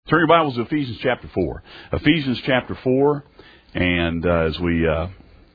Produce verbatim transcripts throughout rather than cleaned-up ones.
Turn your Bibles to Ephesians chapter four. Ephesians chapter four, and uh, as we uh,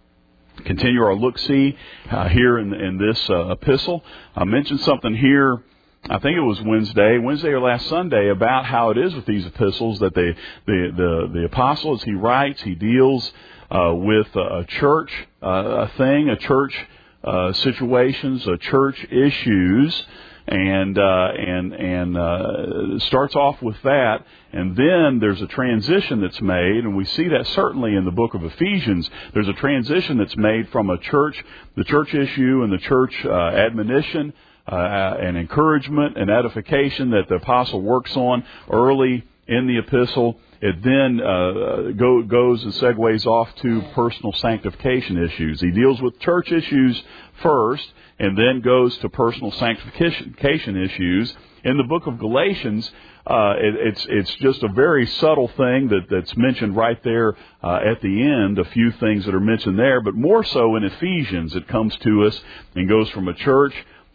continue our look-see uh, here in, in this uh, epistle, I mentioned something here, I think it was Wednesday, Wednesday or last Sunday, about how it is with these epistles, that they, the, the, the apostle, as he writes, he deals uh, with a church uh, a thing, a church uh, situations, a church issues, and uh, and and uh, starts off with that, and then there's a transition that's made, and we see that certainly in the book of Ephesians. There's a transition that's made from a church, the church issue and the church uh, admonition uh, and encouragement and edification that the apostle works on early in the epistle. It then uh, go, goes and segues off to personal sanctification issues. He deals with church issues first, and then goes to personal sanctification issues. In the book of Galatians, uh, it, it's it's just a very subtle thing that, that's mentioned right there uh, at the end, a few things that are mentioned there, but more so in Ephesians, it comes to us and goes from a church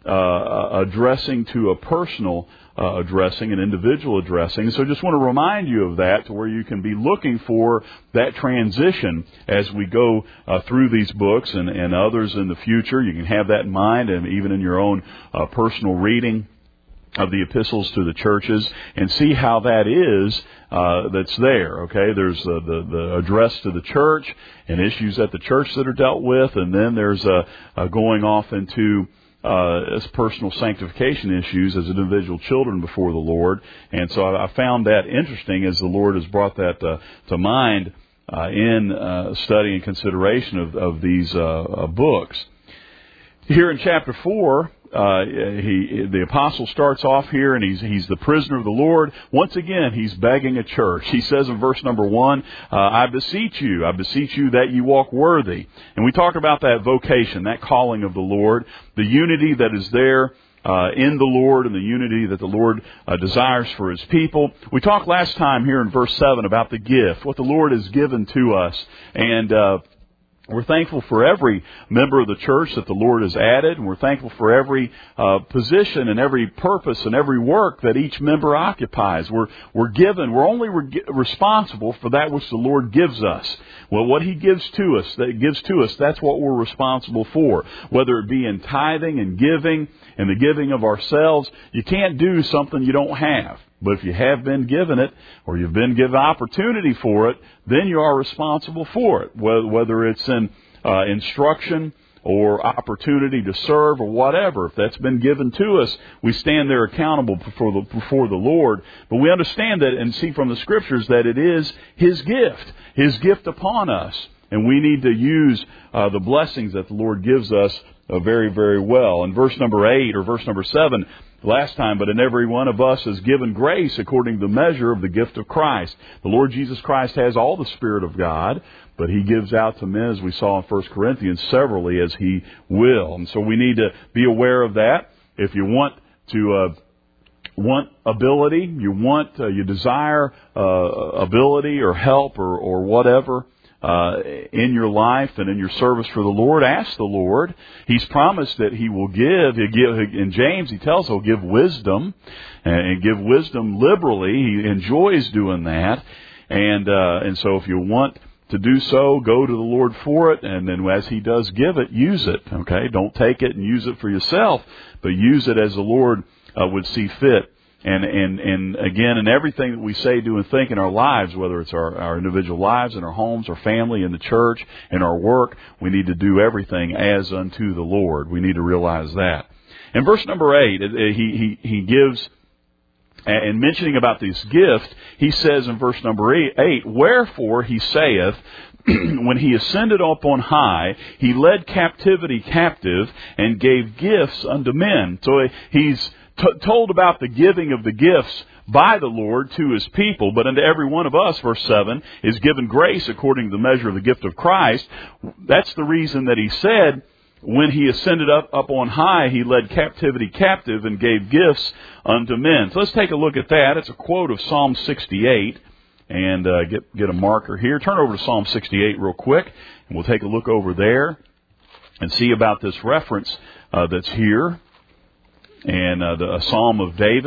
uh, addressing to a personal Uh, addressing, an individual addressing. So I just want to remind you of that, to where you can be looking for that transition as we go uh, through these books and, and others in the future. You can have that in mind, and even in your own uh, personal reading of the epistles to the churches, and see how that is uh, that's there. Okay, there's the, the, the address to the church and issues at the church that are dealt with, and then there's a, a going off into Uh, as personal sanctification issues as individual children before the Lord. And so I, I found that interesting as the Lord has brought that uh, to mind uh, in uh, study and consideration of, of these uh, uh, books. Here in chapter four, uh, he, the apostle starts off here, and he's he's the prisoner of the Lord. Once again, he's begging a church. He says in verse number one, uh, I beseech you, I beseech you that you walk worthy. And we talk about that vocation, that calling of the Lord, the unity that is there uh, in the Lord, and the unity that the Lord uh, desires for His people. We talked last time here in verse seven about the gift, what the Lord has given to us, and uh we're thankful for every member of the church that the Lord has added, and we're thankful for every uh, position and every purpose and every work that each member occupies. We're we're given, we're only re- responsible for that which the Lord gives us. Well, what He gives to us, that gives to us, that's what we're responsible for. Whether it be in tithing and giving and the giving of ourselves, you can't do something you don't have. But if you have been given it, or you've been given opportunity for it, then you are responsible for it. Whether it's in uh, instruction or opportunity to serve or whatever, if that's been given to us, we stand there accountable before the, before the Lord. But we understand that and see from the Scriptures that it is His gift, His gift upon us. And we need to use uh, the blessings that the Lord gives us uh, very, very well. In verse number eight or verse number seven, last time, but in every one of us is given grace according to the measure of the gift of Christ. The Lord Jesus Christ has all the Spirit of God, but He gives out to men, as we saw in First Corinthians, severally as He will. And so we need to be aware of that. If you want to uh, want ability, you want, uh, you desire uh, ability or help or, or whatever, Uh, in your life and in your service for the Lord, ask the Lord. He's promised that He will give. He'll give in James, He tells us He'll give wisdom, and give wisdom liberally. He enjoys doing that. And uh, and so if you want to do so, go to the Lord for it, and then as He does give it, use it. Okay? Don't take it and use it for yourself, but use it as the Lord uh, would see fit. And, and, and again, in everything that we say, do, and think in our lives, whether it's our, our individual lives, in our homes, our family, in the church, in our work, we need to do everything as unto the Lord. We need to realize that. In verse number eight, he, he, he gives, and mentioning about this gift, he says in verse number eight, wherefore he saith, when He ascended up on high, He led captivity captive and gave gifts unto men. So he's T- told about the giving of the gifts by the Lord to His people, but unto every one of us, verse seven, is given grace according to the measure of the gift of Christ. That's the reason that He said, when He ascended up, up on high, He led captivity captive and gave gifts unto men. So let's take a look at that. It's a quote of Psalm sixty-eight, and uh, get, get a marker here. Turn over to Psalm sixty-eight real quick, and we'll take a look over there and see about this reference uh, that's here. And uh, the, a Psalm of David,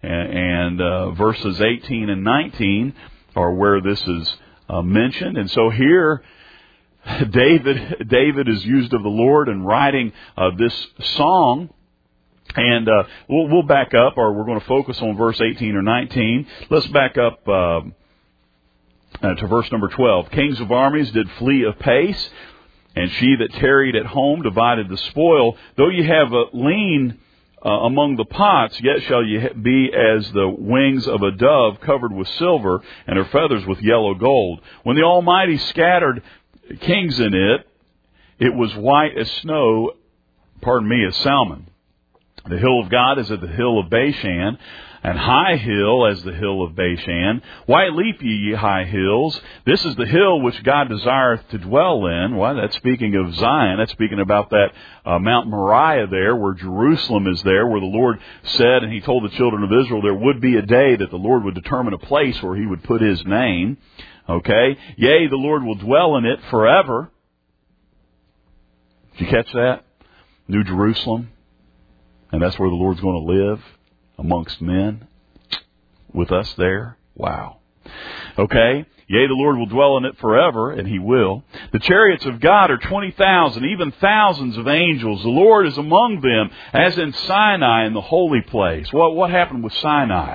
and, and uh, verses eighteen and nineteen are where this is uh, mentioned. And so here, David David is used of the Lord in writing uh, this song. And uh, we'll, we'll back up, or we're going to focus on verse eighteen or nineteen. Let's back up uh, uh, to verse number twelve. Kings of armies did flee apace, and she that tarried at home divided the spoil. Though ye have a lean uh, among the pots, yet shall ye be as the wings of a dove covered with silver, and her feathers with yellow gold. When the Almighty scattered kings in it, it was white as snow, pardon me, as salmon. The hill of God is at the hill of Bashan, and high hill as the hill of Bashan. Why leap ye, ye high hills? This is the hill which God desireth to dwell in. Why, that's speaking of Zion. That's speaking about that uh, Mount Moriah there, where Jerusalem is there, where the Lord said, and He told the children of Israel, there would be a day that the Lord would determine a place where He would put His name. Okay? Yea, the Lord will dwell in it forever. Did you catch that? New Jerusalem. And that's where the Lord's going to live, amongst men, with us there. Wow. Okay. Yea, the Lord will dwell in it forever, and He will. The chariots of God are twenty thousand, even thousands of angels. The Lord is among them, as in Sinai in the holy place. What, what happened with Sinai?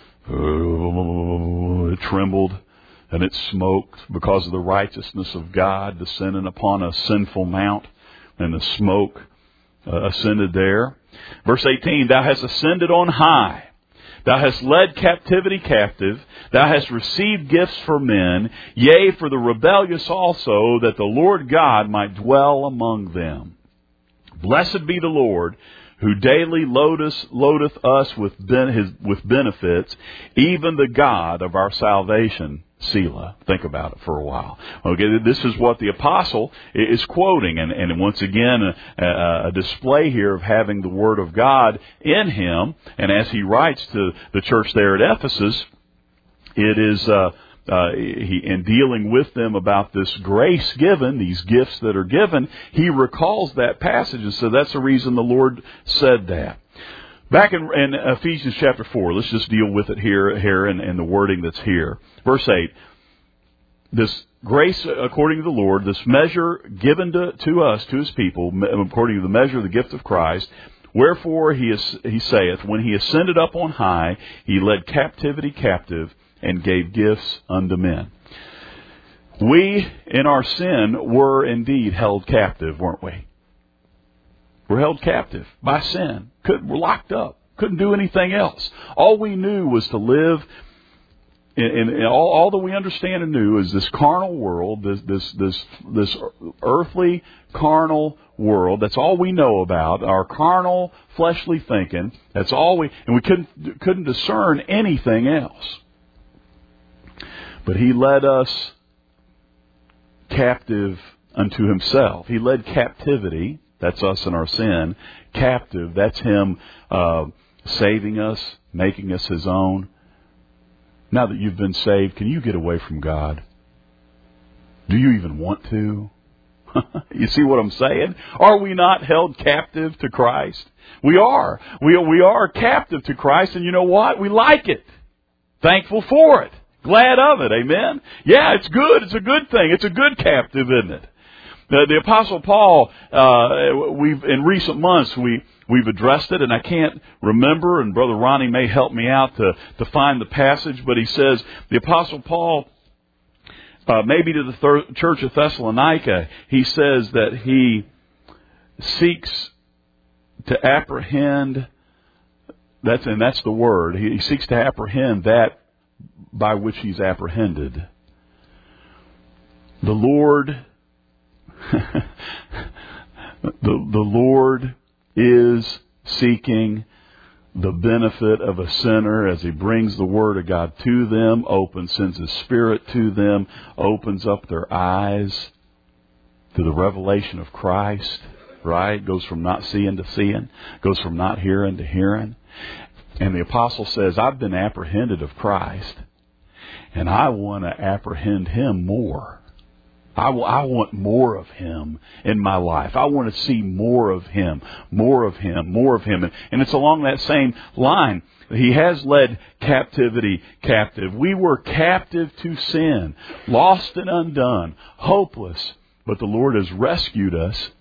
Oh, it trembled, and it smoked because of the righteousness of God descending upon a sinful mount, and the smoke uh, ascended there. Verse eighteen, thou hast ascended on high. Thou hast led captivity captive. Thou hast received gifts for men, yea, for the rebellious also, that the Lord God might dwell among them. Blessed be the Lord, who daily loadeth, loadeth us with, ben, his, with benefits, even the God of our salvation. Selah. Think about it for a while. Okay, this is what the apostle is quoting, and, and once again, a, a display here of having the Word of God in him. And as he writes to the church there at Ephesus, it is uh, uh, he, in dealing with them about this grace given, these gifts that are given, he recalls that passage, and so that's the reason the Lord said that. Back in, in Ephesians chapter four, let's just deal with it here, here and, and the wording that's here. Verse eight, this grace according to the Lord, this measure given to, to us, to His people, according to the measure of the gift of Christ, wherefore he, is, he saith, when He ascended up on high, He led captivity captive and gave gifts unto men. We, in our sin, were indeed held captive, weren't we? We're held captive by sin. Could, we're locked up. Couldn't do anything else. All we knew was to live in, in, in all, all that we understand and knew is this carnal world, this, this, this, this earthly carnal world. That's all we know about. Our carnal, fleshly thinking. That's all we, and we couldn't, couldn't discern anything else. But He led us captive unto Himself. He led captivity. That's us in our sin. Captive, that's Him uh, saving us, making us His own. Now that you've been saved, can you get away from God? Do you even want to? You see what I'm saying? Are we not held captive to Christ? We are. We, we are captive to Christ, and you know what? We like it. Thankful for it. Glad of it. Amen? Yeah, it's good. It's a good thing. It's a good captive, isn't it? The, the Apostle Paul, uh, we've in recent months we we've addressed it, and I can't remember. And Brother Ronnie may help me out to to find the passage. But he says the Apostle Paul, uh, maybe to the thir- church of Thessalonica, he says that he seeks to apprehend. That's and that's the word. He, he seeks to apprehend that by which he's apprehended. The Lord. the, the Lord is seeking the benefit of a sinner as He brings the Word of God to them, opens, sends His Spirit to them, opens up their eyes to the revelation of Christ, right? Goes from not seeing to seeing, goes from not hearing to hearing. And the apostle says, I've been apprehended of Christ, and I want to apprehend Him more. I, w- I want more of Him in my life. I want to see more of Him, more of Him, more of Him. And, and it's along that same line. He has led captivity captive. We were captive to sin, lost and undone, hopeless. But the Lord has rescued us.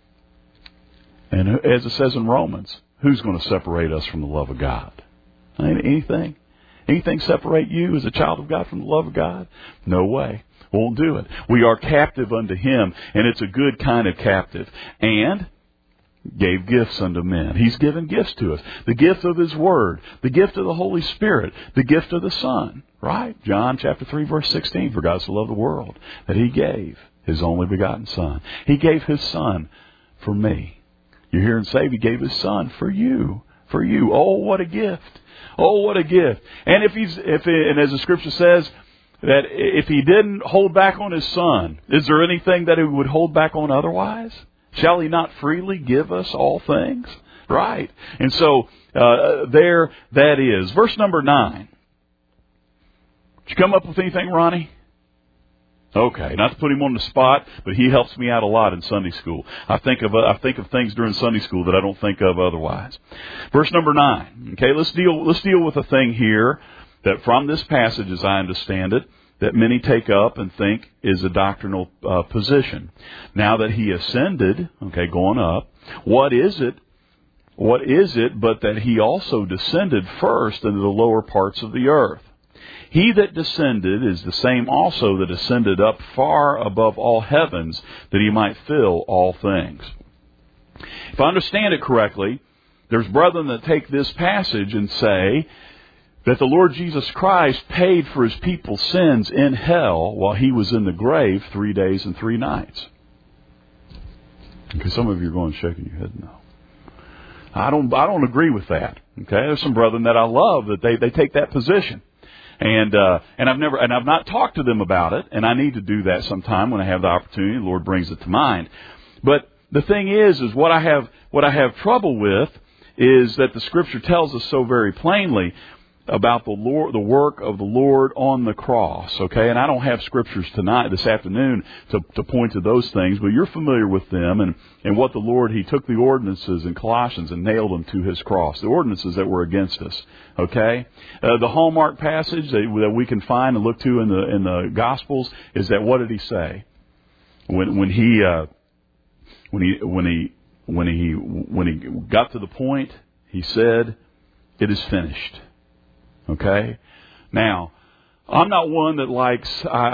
And as it says in Romans, who's going to separate us from the love of God? Anything? Anything separate you as a child of God from the love of God? No way. Won't do it. We are captive unto Him, and it's a good kind of captive. And gave gifts unto men. He's given gifts to us. The gift of His Word, the gift of the Holy Spirit, the gift of the Son. Right? John chapter three, verse sixteen. For God so loved the world that He gave His only begotten Son. He gave His Son for me. You hear Him say He gave His Son for you. For you. Oh, what a gift. Oh, what a gift. And if He's, if, and as the Scripture says, that if He didn't hold back on His Son, is there anything that He would hold back on otherwise? Shall He not freely give us all things? Right. And so, uh, there that is. Verse number nine. Did you come up with anything, Ronnie? Okay, not to put him on the spot, but he helps me out a lot in Sunday school. I think of uh, I think of things during Sunday school that I don't think of otherwise. Verse number nine. Okay, let's deal let's deal with a thing here that from this passage, as I understand it, that many take up and think is a doctrinal uh, position. Now that He ascended, okay, going up, what is it? What is it but that He also descended first into the lower parts of the earth? He that descended is the same also that ascended up far above all heavens, that He might fill all things. If I understand it correctly, there's brethren that take this passage and say that the Lord Jesus Christ paid for His people's sins in hell while He was in the grave three days and three nights. Okay, some of you are going shaking your head no. I don't I don't agree with that. Okay, there's some brethren that I love that they, they take that position. And uh, and I've never and I've not talked to them about it, and I need to do that sometime when I have the opportunity. The Lord brings it to mind. But the thing is, is what I have what I have trouble with is that the Scripture tells us so very plainly about the Lord, the work of the Lord on the cross. Okay, and I don't have scriptures tonight, this afternoon, to, to point to those things, but you're familiar with them and, and what the Lord, He took the ordinances in Colossians and nailed them to His cross, the ordinances that were against us. Okay, uh, the hallmark passage that, that we can find and look to in the in the Gospels is that what did He say when when He uh, when he when he when he when he got to the point? He said, "It is finished." Okay? Now, I'm not one that likes, I,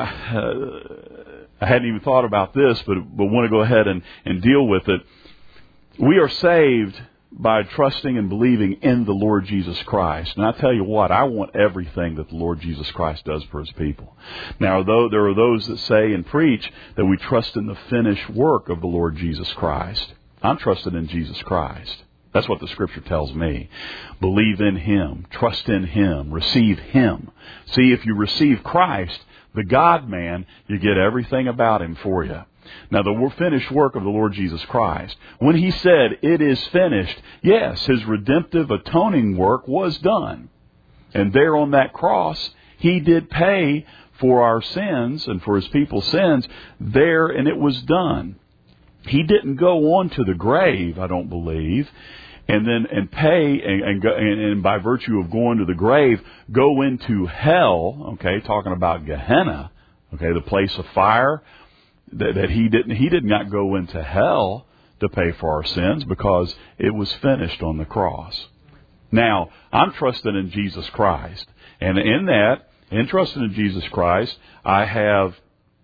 uh, I hadn't even thought about this, but, but want to go ahead and, and deal with it. We are saved by trusting and believing in the Lord Jesus Christ. And I tell you what, I want everything that the Lord Jesus Christ does for His people. Now, though there are those that say and preach that we trust in the finished work of the Lord Jesus Christ. I'm trusting in Jesus Christ. That's what the Scripture tells me. Believe in Him. Trust in Him. Receive Him. See, if you receive Christ, the God-man, you get everything about Him for you. Now, the finished work of the Lord Jesus Christ, when He said, "It is finished," yes, His redemptive atoning work was done. And there on that cross, He did pay for our sins and for His people's sins there, and it was done. He didn't go on to the grave, I don't believe, and then and pay and and, go, and and by virtue of going to the grave, go into hell. Okay, talking about Gehenna. Okay, the place of fire. That, that he didn't he did not go into hell to pay for our sins because it was finished on the cross. Now I'm trusting in Jesus Christ, and in that, in trusting in Jesus Christ, I have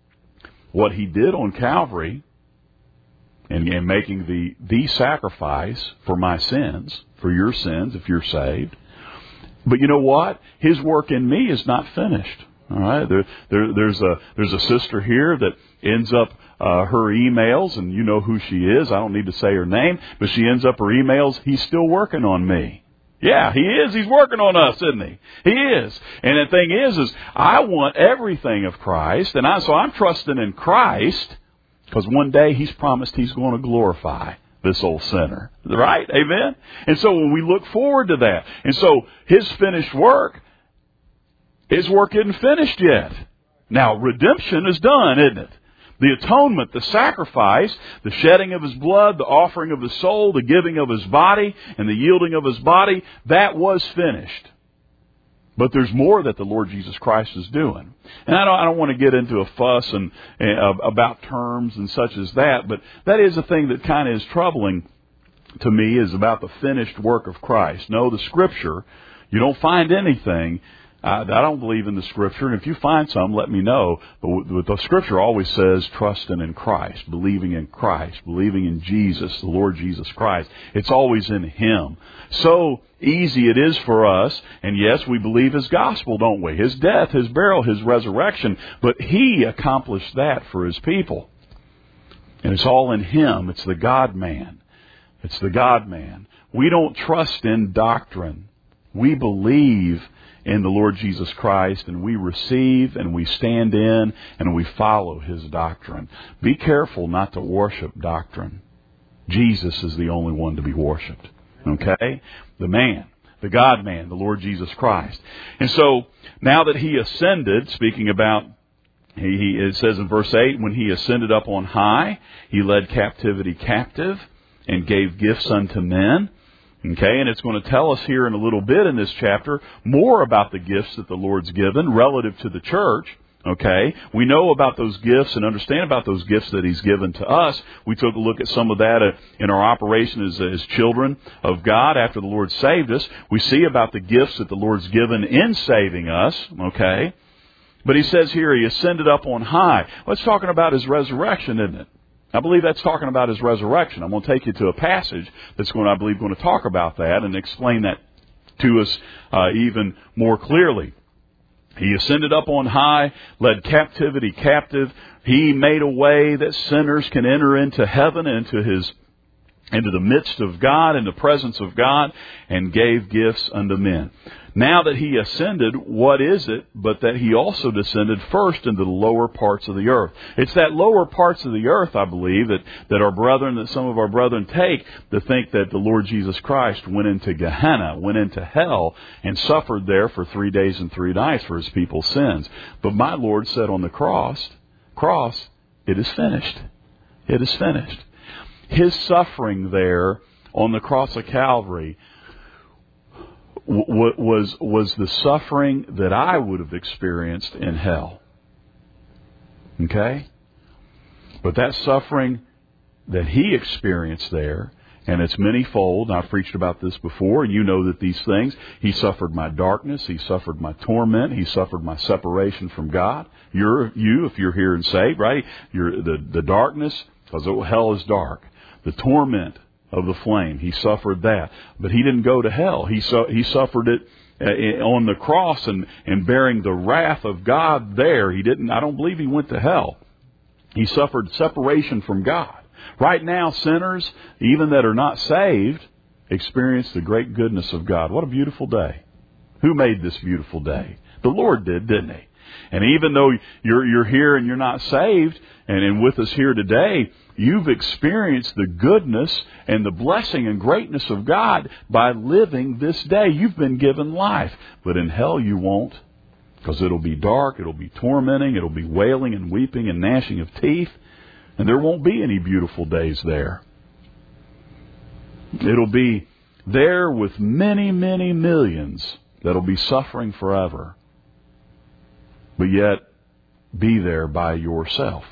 what He did on Calvary. And, and making the, the sacrifice for my sins, for your sins, if you're saved. But you know what? His work in me is not finished. All right. There, there, there's a there's a sister here that ends up uh, her emails, and you know who she is. I don't need to say her name, but she ends up her emails. He's still working on me. Yeah, He is. He's working on us, isn't He? He is. And the thing is, is I want everything of Christ, and I so I'm trusting in Christ. Because one day He's promised He's going to glorify this old sinner. Right? Amen? And so when we look forward to that. And so His finished work, His work isn't finished yet. Now, redemption is done, isn't it? The atonement, the sacrifice, the shedding of His blood, the offering of His soul, the giving of His body, and the yielding of His body, that was finished. But there's more that the Lord Jesus Christ is doing. And I don't, I don't want to get into a fuss and, uh, about terms and such as that, but that is a thing that kind of is troubling to me, is about the finished work of Christ. No, the Scripture, you don't find anything. I, I don't believe in the Scripture, and if you find some, let me know. But the Scripture always says trusting in Christ, believing in Christ, believing in Jesus, the Lord Jesus Christ. It's always in Him. So easy it is for us, and yes, we believe His gospel, don't we? His death, His burial, His resurrection, but He accomplished that for His people. And it's all in Him. It's the God-man. It's the God-man. We don't trust in doctrine. We believe in the Lord Jesus Christ, and we receive and we stand in and we follow His doctrine. Be careful not to worship doctrine. Jesus is the only one to be worshipped. Okay? The man, the God-man, the Lord Jesus Christ. And so, now that He ascended, speaking about, he, he, it says in verse eight, when He ascended up on high, He led captivity captive and gave gifts unto men. Okay, and it's going to tell us here in a little bit in this chapter more about the gifts that the Lord's given relative to the church. Okay, we know about those gifts and understand about those gifts that He's given to us. We took a look at some of that in our operation as, as children of God after the Lord saved us. We see about the gifts that the Lord's given in saving us. Okay, but He says here He ascended up on high. Well, it's talking about His resurrection, isn't it? I believe that's talking about His resurrection. I'm going to take you to a passage that's going to, I believe, going to talk about that and explain that to us uh, even more clearly. He ascended up on high, led captivity captive. He made a way that sinners can enter into heaven, into His, into the midst of God, in the presence of God, and gave gifts unto men. Now that He ascended, what is it but that He also descended first into the lower parts of the earth? It's that lower parts of the earth, I believe, that, that our brethren, that some of our brethren take to think that the Lord Jesus Christ went into Gehenna, went into hell, and suffered there for three days and three nights for His people's sins. But my Lord said on the cross, cross, it is finished. It is finished. His suffering there on the cross of Calvary was was the suffering that I would have experienced in hell. Okay? But that suffering that He experienced there, and it's manyfold, I've preached about this before, and you know that these things, He suffered my darkness, He suffered my torment, He suffered my separation from God. You're, you, if you're here and saved, right? You're the, the darkness, because hell is dark. The torment of the flame. He suffered that. But He didn't go to hell. He su- he suffered it uh, on the cross and, and bearing the wrath of God there. He didn't, I don't believe He went to hell. He suffered separation from God. Right now, sinners, even that are not saved, experience the great goodness of God. What a beautiful day. Who made this beautiful day? The Lord did, didn't He? And even though you're you're here and you're not saved, and, and with us here today, you've experienced the goodness and the blessing and greatness of God by living this day. You've been given life. But in hell you won't, because it'll be dark, it'll be tormenting, it'll be wailing and weeping and gnashing of teeth, and there won't be any beautiful days there. It'll be there with many, many millions that'll be suffering forever, but yet be there by yourself.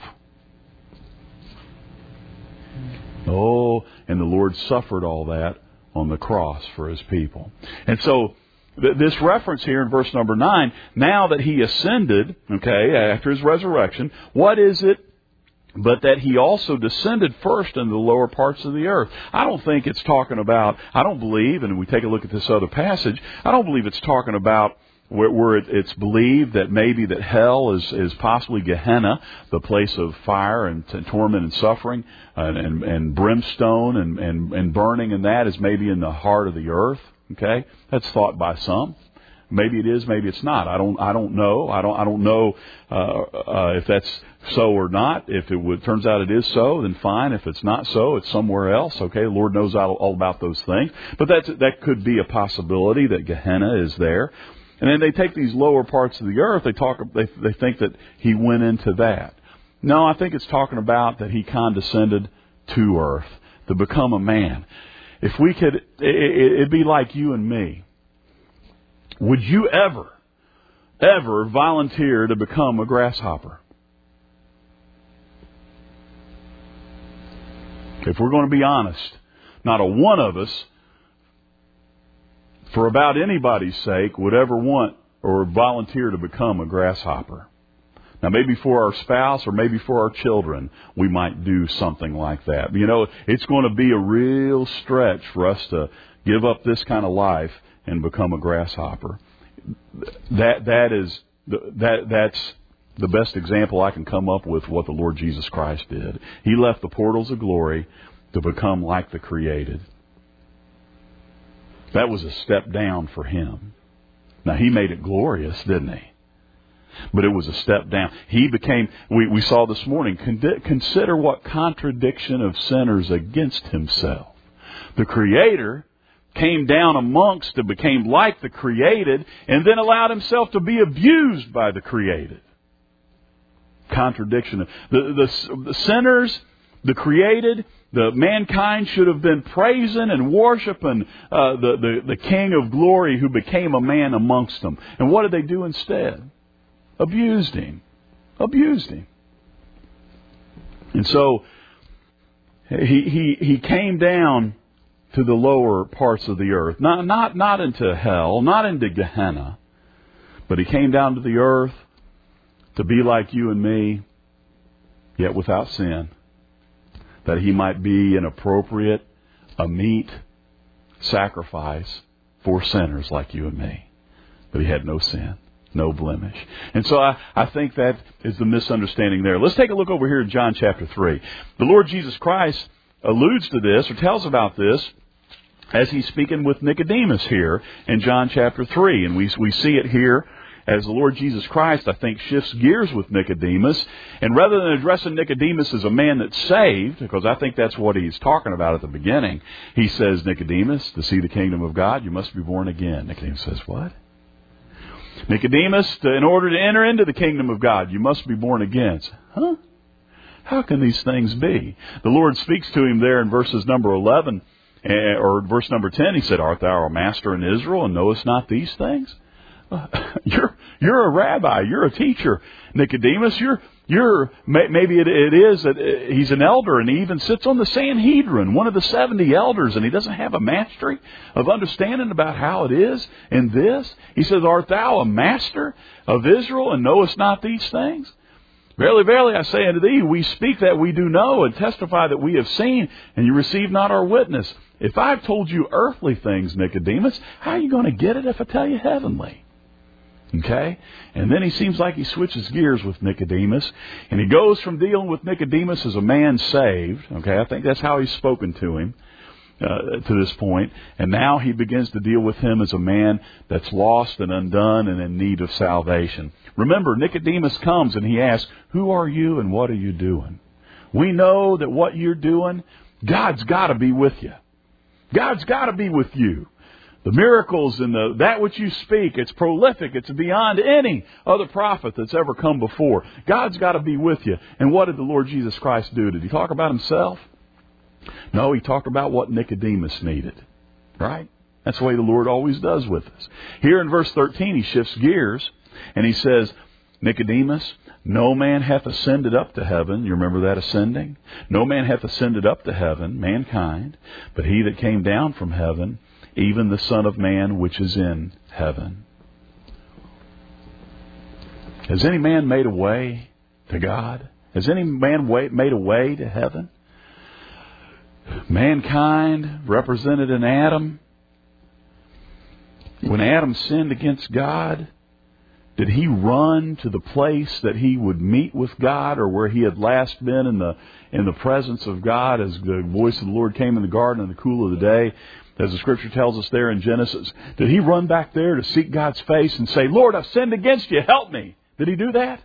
Oh, and the Lord suffered all that on the cross for His people. And so th- this reference here in verse number nine, now that He ascended, okay, after His resurrection, what is it but that He also descended first into the lower parts of the earth? I don't think it's talking about, I don't believe, and we take a look at this other passage, I don't believe it's talking about where, where it, it's believed that maybe that hell is, is possibly Gehenna, the place of fire and t- torment and suffering and, and, and brimstone and, and, and burning, and that is maybe in the heart of the earth. Okay, that's thought by some. Maybe it is, maybe it's not. I don't. I don't know. I don't. I don't know uh, uh, if that's so or not. If it would, turns out it is so, then fine. If it's not so, it's somewhere else. Okay, the Lord knows all, all about those things. But that's, that could be a possibility that Gehenna is there. And then they take these lower parts of the earth. They talk. They, they think that He went into that. No, I think it's talking about that He condescended to earth to become a man. If we could, it'd be like you and me. Would you ever, ever volunteer to become a grasshopper? If we're going to be honest, not a one of us, for about anybody's sake, would ever want or volunteer to become a grasshopper. Now, maybe for our spouse or maybe for our children, we might do something like that. You know, it's going to be a real stretch for us to give up this kind of life and become a grasshopper. That that is that that's the best example I can come up with what the Lord Jesus Christ did. He left the portals of glory to become like the created. That was a step down for Him. Now, He made it glorious, didn't He? But it was a step down. He became, we, we saw this morning, consider what contradiction of sinners against Himself. The Creator came down amongst and became like the created and then allowed Himself to be abused by the created. Contradiction. The, the, the sinners, the created, the mankind should have been praising and worshiping uh, the, the, the King of glory who became a man amongst them. And what did they do instead? Abused Him. Abused Him. And so he, he, he came down to the lower parts of the earth. Not, not, not into hell, not into Gehenna, but He came down to the earth to be like you and me, yet without sin, that He might be an appropriate, a meet sacrifice for sinners like you and me. But He had no sin, no blemish. And so I, I think that is the misunderstanding there. Let's take a look over here in John chapter three. The Lord Jesus Christ alludes to this or tells about this as He's speaking with Nicodemus here in John chapter three. And we, we see it here as the Lord Jesus Christ, I think, shifts gears with Nicodemus. And rather than addressing Nicodemus as a man that's saved, because I think that's what He's talking about at the beginning, He says, Nicodemus, to see the kingdom of God, you must be born again. Nicodemus says, what? Nicodemus, to, in order to enter into the kingdom of God, you must be born again. Huh? How can these things be? The Lord speaks to him there in verses number eleven, or verse number ten. He said, art thou a master in Israel, and knowest not these things? Uh, you're you're a rabbi. You're a teacher, Nicodemus. You're you're maybe it, it is that he's an elder, and he even sits on the Sanhedrin, one of the seventy elders, and he doesn't have a mastery of understanding about how it is in this. He says, art thou a master of Israel, and knowest not these things? Verily, verily, I say unto thee, we speak that we do know, and testify that we have seen, and you receive not our witness. If I've told you earthly things, Nicodemus, how are you going to get it if I tell you heavenly? Okay? And then he seems like he switches gears with Nicodemus, and he goes from dealing with Nicodemus as a man saved. Okay? I think that's how he's spoken to him uh, to this point. And now he begins to deal with him as a man that's lost and undone and in need of salvation. Remember, Nicodemus comes and he asks, who are you and what are you doing? We know that what you're doing, God's got to be with you. God's got to be with you. The miracles and the, that which you speak, it's prolific. It's beyond any other prophet that's ever come before. God's got to be with you. And what did the Lord Jesus Christ do? Did He talk about Himself? No, He talked about what Nicodemus needed. Right? That's the way the Lord always does with us. Here in verse thirteen, He shifts gears and He says, Nicodemus, no man hath ascended up to heaven. You remember that ascending? No man hath ascended up to heaven, mankind, but He that came down from heaven, even the Son of Man which is in heaven. Has any man made a way to God? Has any man made a way to heaven? Mankind represented in Adam. When Adam sinned against God, did he run to the place that he would meet with God, or where he had last been in the in the presence of God as the voice of the Lord came in the garden in the cool of the day? As the Scripture tells us there in Genesis, did he run back there to seek God's face and say, Lord, I've sinned against you, help me? Did he do that?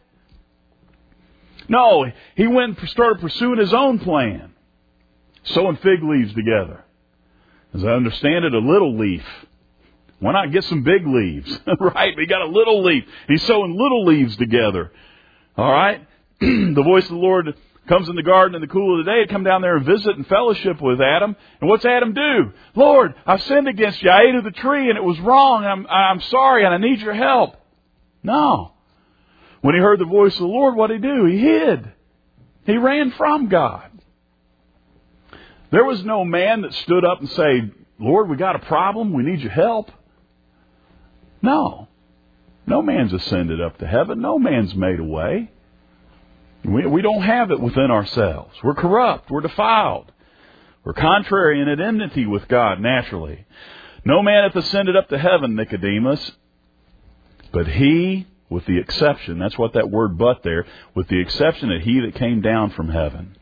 No, he went and started pursuing his own plan, sewing fig leaves together. As I understand it, a little leaf. Why not get some big leaves? Right? We got a little leaf. He's sewing little leaves together. All right? the voice of the Lord comes in the garden in the cool of the day to come down there and visit and fellowship with Adam. And what's Adam do? Lord, I've sinned against you. I ate of the tree and it was wrong. I'm, I'm sorry and I need your help. No. When he heard the voice of the Lord, what did he do? He hid. He ran from God. There was no man that stood up and said, Lord, we got a problem. We need your help. No. No man's ascended up to heaven. No man's made a way. We, we don't have it within ourselves. We're corrupt. We're defiled. We're contrary and at enmity with God naturally. No man hath ascended up to heaven, Nicodemus, but he, with the exception, that's what that word but there, with the exception that he that came down from heaven.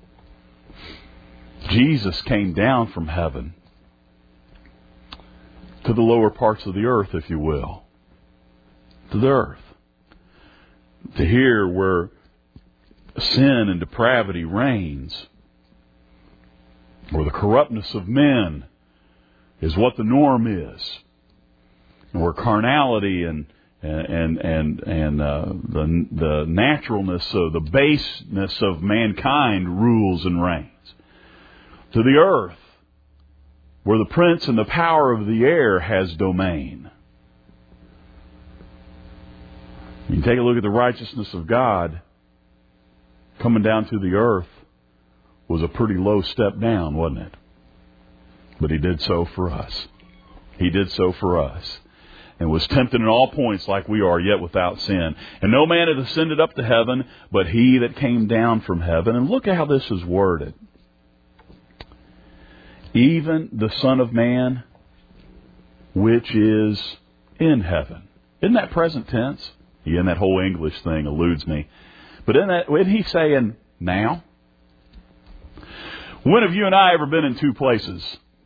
Jesus came down from heaven to the lower parts of the earth, if you will. To the earth. To here where sin and depravity reigns, where the corruptness of men is what the norm is, and where carnality and and and and uh, the the naturalness of the baseness of mankind rules and reigns. To the earth, where the prince and the power of the air has domain. You can take a look at the righteousness of God coming down to the earth was a pretty low step down, wasn't it? But he did so for us. He did so for us. And was tempted in all points like we are, yet without sin. And no man hath ascended up to heaven, but he that came down from heaven. And look at how this is worded. Even the Son of Man, which is in heaven. Isn't that present tense? Yeah, and that whole English thing eludes me. But isn't that, isn't he saying now? When have you and I ever been in two places?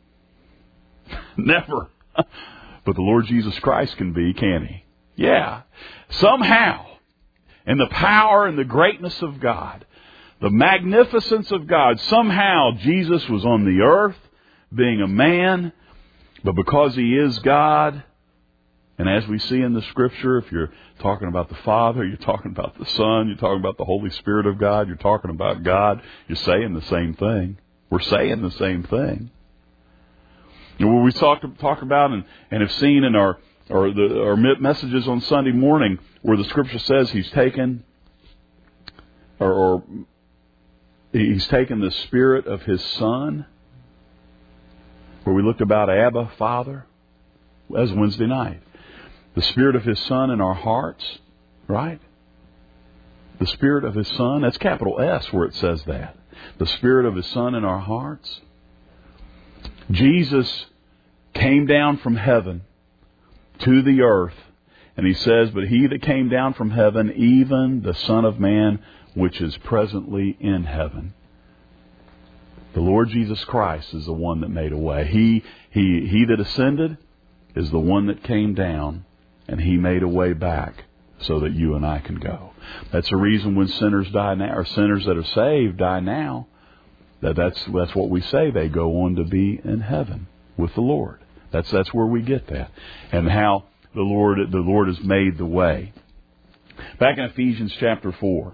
Never. But the Lord Jesus Christ can be, can he? Yeah. Somehow, in the power and the greatness of God, the magnificence of God, somehow Jesus was on the earth, being a man, but because he is God, and as we see in the Scripture, if you're talking about the Father, you're talking about the Son, you're talking about the Holy Spirit of God, you're talking about God, you're saying the same thing. We're saying the same thing. And what we talk, talk about and, and have seen in our, our, the, our messages on Sunday morning, where the Scripture says he's taken, or, or he's taken the Spirit of his Son, where we looked about Abba, Father, that was Wednesday night. The Spirit of his Son in our hearts, right? The Spirit of his Son, that's capital S where it says that. The Spirit of his Son in our hearts. Jesus came down from heaven to the earth. And he says, but he that came down from heaven, even the Son of Man, which is presently in heaven. The Lord Jesus Christ is the one that made a way. He, he, he that ascended is the one that came down, and he made a way back so that you and I can go. That's the reason when sinners die now, or sinners that are saved die now, that that's that's what we say. They go on to be in heaven with the Lord. That's that's where we get that, and how the Lord the Lord has made the way. Back in Ephesians chapter four.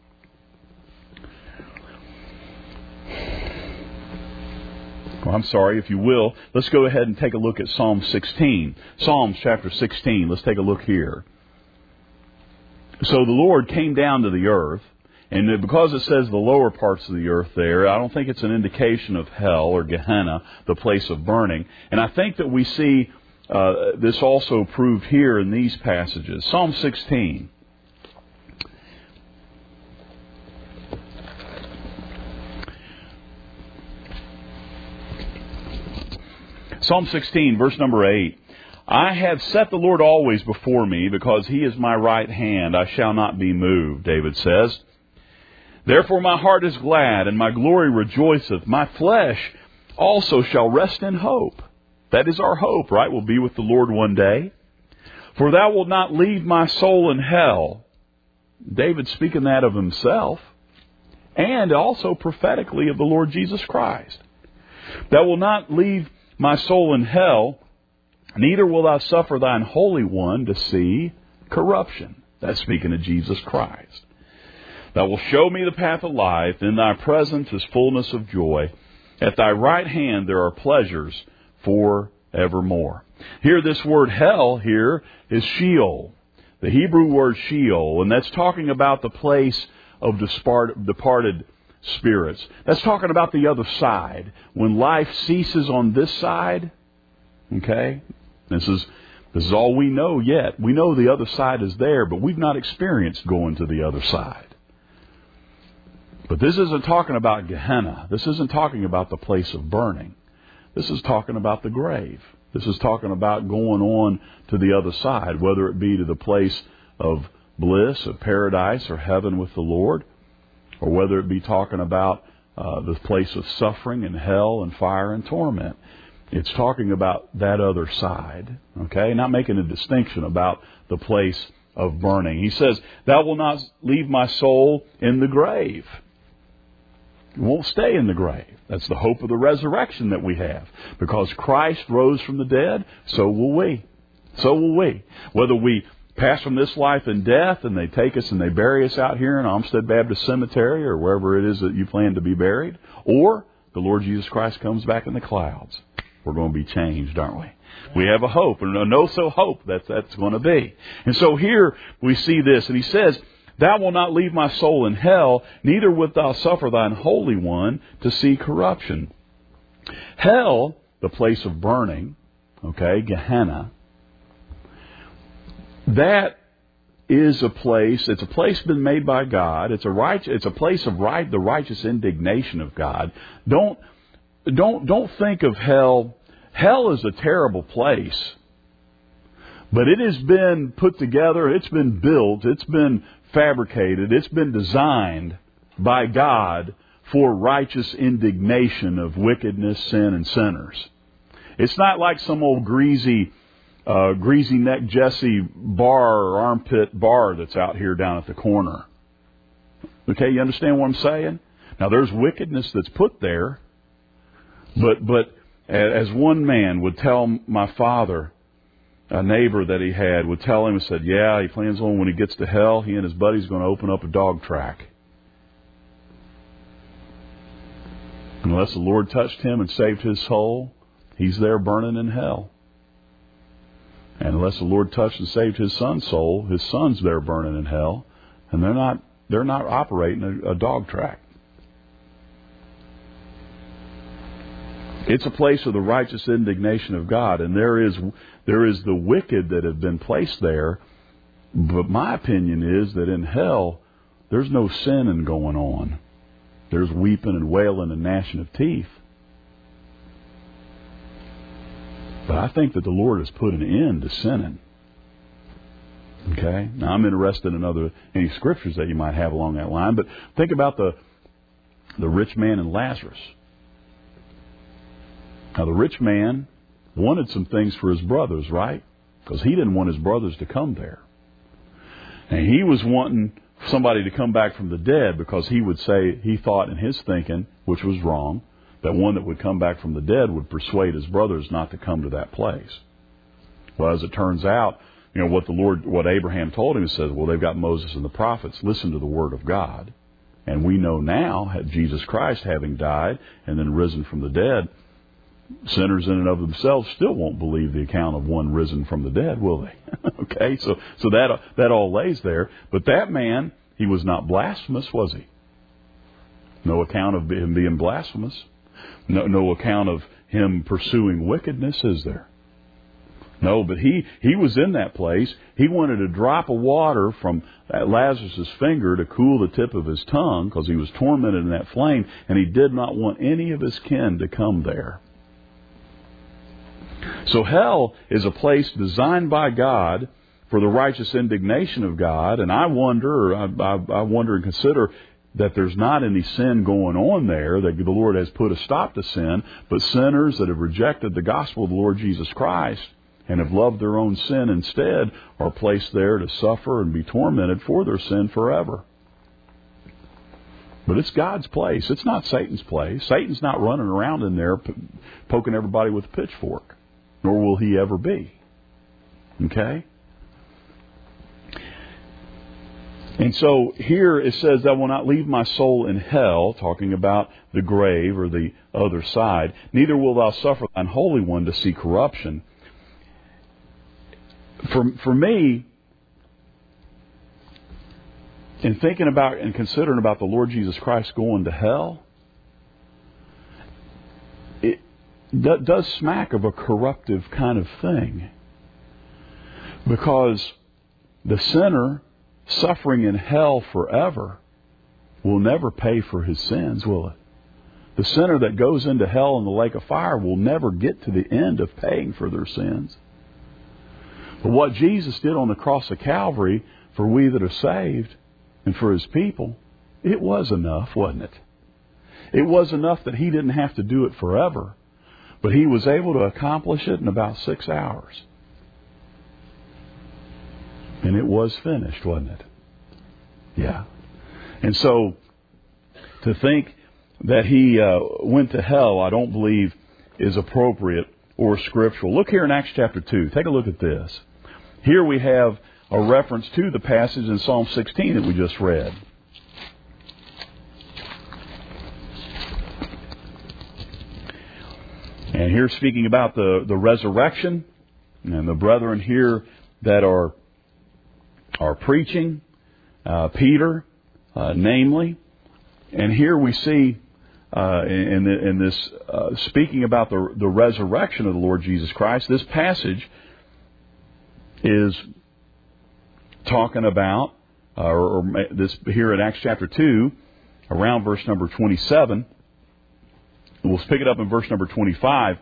Well, I'm sorry, if you will, let's go ahead and take a look at Psalm sixteen. Psalms chapter sixteen. Let's take a look here. So the Lord came down to the earth, and because it says the lower parts of the earth there, I don't think it's an indication of hell or Gehenna, the place of burning. And I think that we see uh, this also proved here in these passages. Psalm sixteen. Psalm sixteen, verse number eight. I have set the Lord always before me, because he is my right hand. I shall not be moved, David says. Therefore my heart is glad, and my glory rejoiceth. My flesh also shall rest in hope. That is our hope, right? We'll be with the Lord one day. For thou wilt not leave my soul in hell. David speaking that of himself, and also prophetically of the Lord Jesus Christ. Thou wilt not leave my soul in hell, neither will thou suffer thine Holy One to see corruption. That's speaking of Jesus Christ. Thou wilt show me the path of life. In thy presence is fullness of joy. At thy right hand there are pleasures for evermore. Here, this word hell here is Sheol. The Hebrew word Sheol, and that's talking about the place of departed spirits. That's talking about the other side. When life ceases on this side, okay, this is this is all we know yet. We know the other side is there, but we've not experienced going to the other side. But this isn't talking about Gehenna. This isn't talking about the place of burning. This is talking about the grave. This is talking about going on to the other side, whether it be to the place of bliss, of paradise, or heaven with the Lord, or whether it be talking about uh, the place of suffering and hell and fire and torment. It's talking about that other side, okay? Not making a distinction about the place of burning. He says, thou wilt not leave my soul in the grave. It won't stay in the grave. That's the hope of the resurrection that we have. Because Christ rose from the dead, so will we. So will we. Whether we pass from this life in death and they take us and they bury us out here in Olmsted Baptist Cemetery or wherever it is that you plan to be buried, or the Lord Jesus Christ comes back in the clouds, we're going to be changed, aren't we? We have a hope, and a no-so hope that that's going to be. And so here we see this, and he says, thou wilt not leave my soul in hell, neither wilt thou suffer thine Holy One to see corruption. Hell, the place of burning, okay, Gehenna, that is a place, it's a place been made by God. It's a right, it's a place of right, the righteous indignation of God. Don't, don't, don't think of hell. Hell is a terrible place. But it has been put together, it's been built, it's been fabricated, it's been designed by God for righteous indignation of wickedness, sin, and sinners. It's not like some old greasy, uh, greasy neck Jesse bar or armpit bar that's out here down at the corner. Okay, you understand what I'm saying? Now there's wickedness that's put there, but but as one man would tell my father, a neighbor that he had would tell him, and said, yeah, he plans on when he gets to hell, he and his buddy's going to open up a dog track. Unless the Lord touched him and saved his soul, he's there burning in hell. And unless the Lord touched and saved his son's soul, his son's there burning in hell, and they're not they're not operating a, a dog track. It's a place of the righteous indignation of God, and there is there is the wicked that have been placed there. But my opinion is that in hell, there's no sinning going on. There's weeping and wailing and gnashing of teeth. But I think that the Lord has put an end to sinning. Okay? Now, I'm interested in other any scriptures that you might have along that line, but think about the the rich man and Lazarus. Now, the rich man wanted some things for his brothers, right? Because he didn't want his brothers to come there. And he was wanting somebody to come back from the dead because he would say, he thought in his thinking, which was wrong, that one that would come back from the dead would persuade his brothers not to come to that place. Well, as it turns out, you know, what the Lord, what Abraham told him, he says, well, they've got Moses and the prophets. Listen to the word of God. And we know now, Jesus Christ having died and then risen from the dead, sinners in and of themselves still won't believe the account of one risen from the dead, will they? Okay, so so that that all lays there. But that man, he was not blasphemous, was he? No account of him being blasphemous. No, no account of him pursuing wickedness, is there? No, but he, he was in that place. He wanted a drop of water from Lazarus' finger to cool the tip of his tongue because he was tormented in that flame, and he did not want any of his kin to come there. So hell is a place designed by God for the righteous indignation of God, and I wonder, I, I, I wonder and consider that there's not any sin going on there, that the Lord has put a stop to sin, but sinners that have rejected the gospel of the Lord Jesus Christ and have loved their own sin instead are placed there to suffer and be tormented for their sin forever. But it's God's place. It's not Satan's place. Satan's not running around in there poking everybody with a pitchfork. Nor will he ever be. Okay? And so here it says, I will not leave my soul in hell, talking about the grave or the other side. Neither will thou suffer thine Holy One to see corruption. For, for me, in thinking about and considering about the Lord Jesus Christ going to hell, it does smack of a corruptive kind of thing. Because the sinner suffering in hell forever will never pay for his sins, will it? The sinner that goes into hell in the lake of fire will never get to the end of paying for their sins. But what Jesus did on the cross of Calvary for we that are saved and for His people, it was enough, wasn't it? It was enough that He didn't have to do it forever, but He was able to accomplish it in about six hours. And it was finished, wasn't it? Yeah. And so, to think that He uh, went to hell, I don't believe is appropriate or scriptural. Look here in Acts chapter two. Take a look at this. Here we have a reference to the passage in Psalm sixteen that we just read. And here speaking about the, the resurrection, and the brethren here that are are preaching, uh, Peter, uh, namely. And here we see, uh, in, the, in this, uh, speaking about the, the resurrection of the Lord Jesus Christ, this passage is talking about, uh, or, or this here in Acts chapter two, around verse number twenty-seven. We'll pick it up in verse number twenty-five.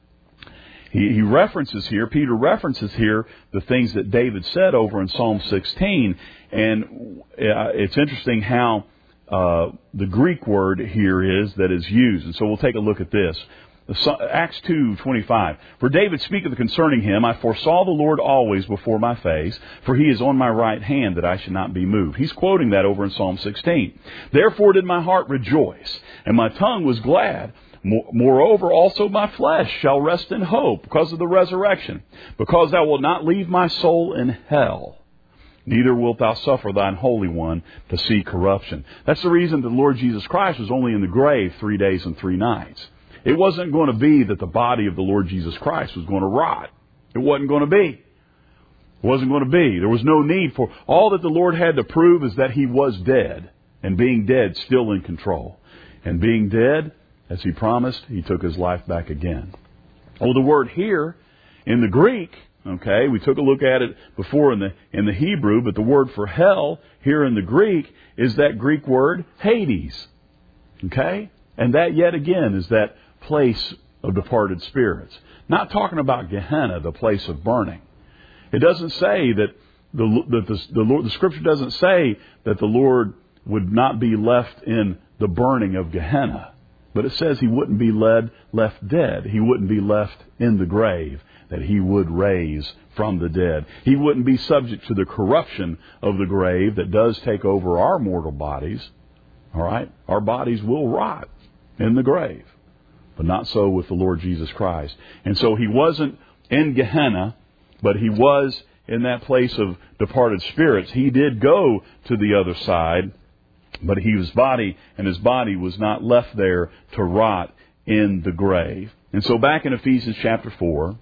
He, he references here, Peter references here the things that David said over in Psalm sixteen. And uh, it's interesting how uh, the Greek word here is that is used. And so we'll take a look at this. Acts two twenty-five. For David speaketh concerning him, I foresaw the Lord always before my face, for He is on my right hand, that I should not be moved. He's quoting that over in Psalm sixteen. Therefore did my heart rejoice, and my tongue was glad. Moreover, also my flesh shall rest in hope, because of the resurrection, because thou wilt not leave my soul in hell, neither wilt thou suffer thine Holy One to see corruption. That's the reason the Lord Jesus Christ was only in the grave three days and three nights. It wasn't going to be that the body of the Lord Jesus Christ was going to rot. It wasn't going to be. It wasn't going to be. There was no need for... All that the Lord had to prove is that He was dead, and being dead, still in control. And being dead, as He promised, He took His life back again. Well, the word here in the Greek, okay, we took a look at it before in the in the Hebrew, but the word for hell here in the Greek is that Greek word Hades. Okay? And that yet again is that place of departed spirits. Not talking about Gehenna, the place of burning. It doesn't say that the that the, the Lord, the Scripture doesn't say that the Lord would not be left in the burning of Gehenna. But it says He wouldn't be led, left dead. He wouldn't be left in the grave, that He would raise from the dead. He wouldn't be subject to the corruption of the grave that does take over our mortal bodies. All right? Our bodies will rot in the grave. But not so with the Lord Jesus Christ. And so He wasn't in Gehenna, but He was in that place of departed spirits. He did go to the other side, but His body and His body was not left there to rot in the grave. And so back in Ephesians chapter four,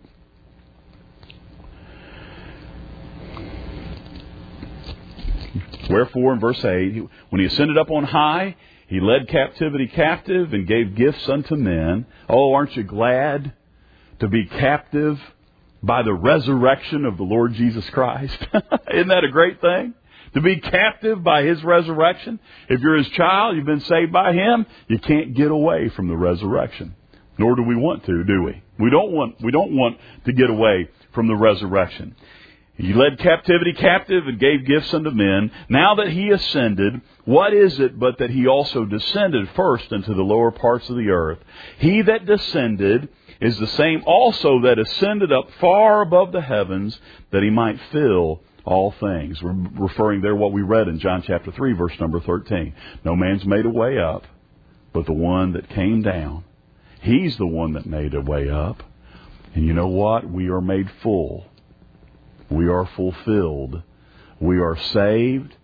wherefore in verse eight, when He ascended up on high, He led captivity captive and gave gifts unto men. Oh, aren't you glad to be captive by the resurrection of the Lord Jesus Christ? Isn't that a great thing? To be captive by His resurrection. If you're His child, you've been saved by Him, you can't get away from the resurrection. Nor do we want to, do we? We don't want, we don't want to get away from the resurrection. He led captivity captive and gave gifts unto men. Now that He ascended, what is it but that He also descended first into the lower parts of the earth? He that descended is the same also that ascended up far above the heavens, that He might fill all things. We're referring there what we read in John chapter three, verse number thirteen. No man's made a way up, but the one that came down. He's the one that made a way up. And you know what? We are made full. We are fulfilled. We are saved.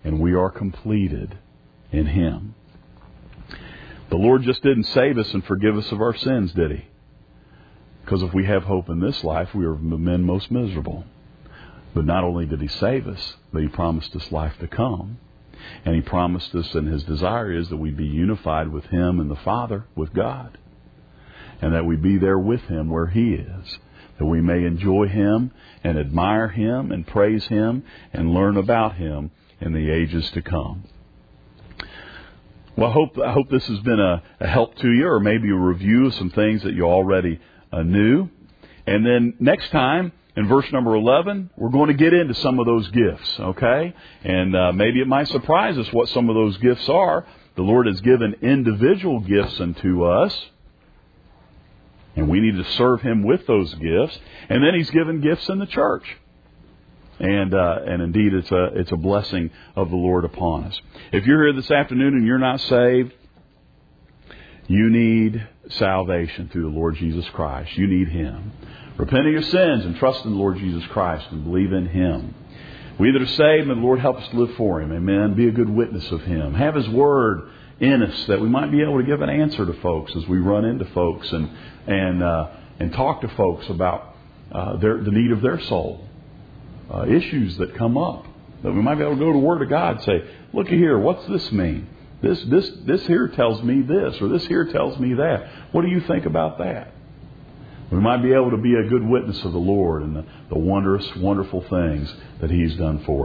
and we are completed in Him. The Lord just didn't save us and forgive us of our sins, did He? Because if we have hope in this life, we are men most miserable. But not only did He save us, but He promised us life to come. And He promised us, and His desire is that we be unified with Him and the Father, with God. And that we be there with Him where He is. That we may enjoy Him and admire Him and praise Him and learn about Him in the ages to come. Well, I hope, I hope this has been a, a help to you, or maybe a review of some things that you already uh, knew. And then next time, in verse number eleven, we're going to get into some of those gifts, okay? And uh, maybe it might surprise us what some of those gifts are. The Lord has given individual gifts unto us, and we need to serve Him with those gifts. And then He's given gifts in the church. And uh, and indeed, it's a it's a blessing of the Lord upon us. If you're here this afternoon and you're not saved, you need salvation through the Lord Jesus Christ. You need Him. Repent of your sins and trust in the Lord Jesus Christ and believe in Him. We that are saved, may the Lord help us to live for Him. Amen. Be a good witness of Him. Have His Word in us that we might be able to give an answer to folks as we run into folks and and uh, and talk to folks about uh, their the need of their soul. Uh, issues that come up, that we might be able to go to the Word of God and say, look here, what's this mean? This this this here tells me this, or this here tells me that. What do you think about that? We might be able to be a good witness of the Lord and the, the wondrous, wonderful things that He's done for us.